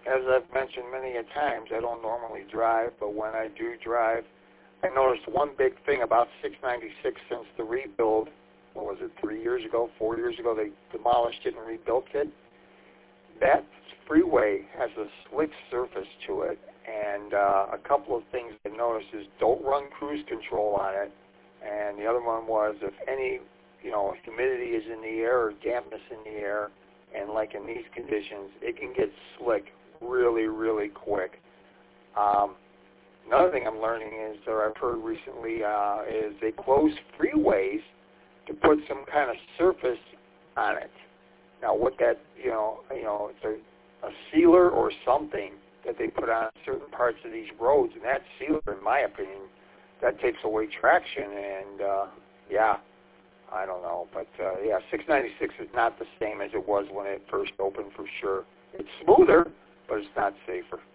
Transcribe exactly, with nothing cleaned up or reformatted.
as I've mentioned many a times, I don't normally drive, but when I do drive, I noticed one big thing about six ninety-six since the rebuild. What was it, three years ago, four years ago, they demolished it and rebuilt it. That freeway has a slick surface to it, and uh, a couple of things I noticed is don't run cruise control on it, and the other one was if any, you know, humidity is in the air or dampness in the air, and like in these conditions, it can get slick really, really quick. Um, another thing I'm learning is, or I've heard recently, uh, is they close freeways to put some kind of surface on it. Now, what that, you know, you know, it's a, a sealer or something that they put on certain parts of these roads, and that sealer, in my opinion, that takes away traction, and uh, yeah, I don't know, but uh, yeah, six ninety-six is not the same as it was when it first opened for sure. It's smoother, but it's not safer.